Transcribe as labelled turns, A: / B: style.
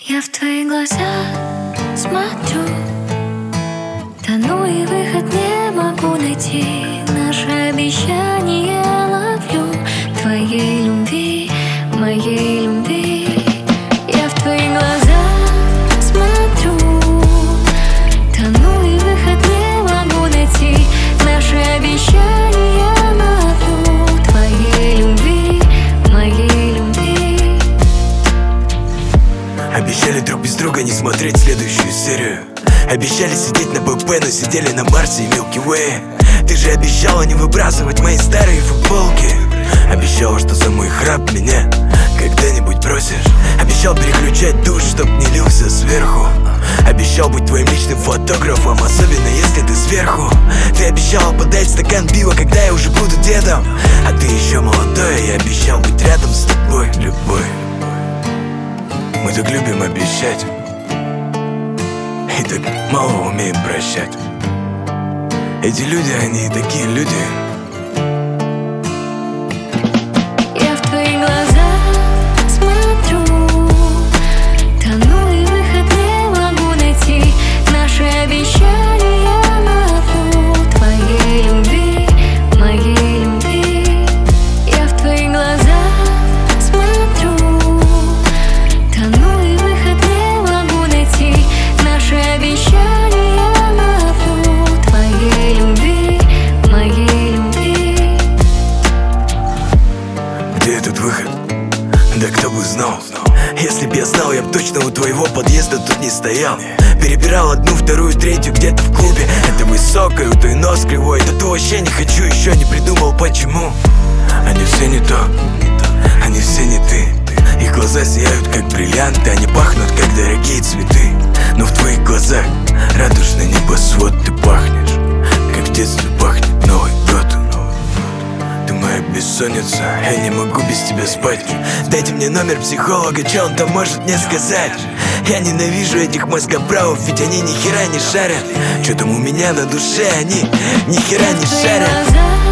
A: Я в твои глаза смотрю, тону и выход не могу найти. Наше обещание ловлю, твоей любви, моей любви. Я в твои глаза смотрю, тону и выход не могу найти. Наше обещание ловлю, твоей любви, моей любви.
B: Обещали друг без друга не смотреть следующую серию. Обещали сидеть на БП, но сидели на Марсе и Milky Way. Ты же обещала не выбрасывать мои старые футболки. Обещала, что за мой храп меня когда-нибудь бросишь. Обещал переключать душ, чтоб не лился сверху. Обещал быть твоим личным фотографом, особенно если ты сверху. Ты обещала подать стакан пива, когда я уже буду дедом. А ты еще молодой, я обещал быть рядом с тобой, любой. Мы так любим обещать и так мало умеем прощать. Эти люди, они такие люди.
A: Я в твои глаза смотрю, тону и выход не могу найти. Наши обещания ловлю, твоей любви, моей любви. Я в твои глаза смотрю, тону и выход не могу найти. Наши обещания ловлю, твоей любви, моей любви.
B: Где этот выход? Да кто бы знал. Если б я знал, я б точно у твоего подъезда тут не стоял. Перебирал одну, вторую, третью где-то в клубе. Это высокое, у той нос кривой. Да то вообще не хочу, еще не придумал почему. Они все не то, они все не ты. Их глаза сияют как бриллианты, они пахнут как дорогие цветы. Но в твоих глазах радужный небосвод. Ты пахнешь, как в детстве пахнет Новый год. Ты моя бессонница, я не могу без тебя спать. Дайте мне номер психолога, че он там может мне сказать? Я ненавижу этих мозгоправов, ведь они ни хера не шарят. Че там у меня на душе, они ни хера не шарят.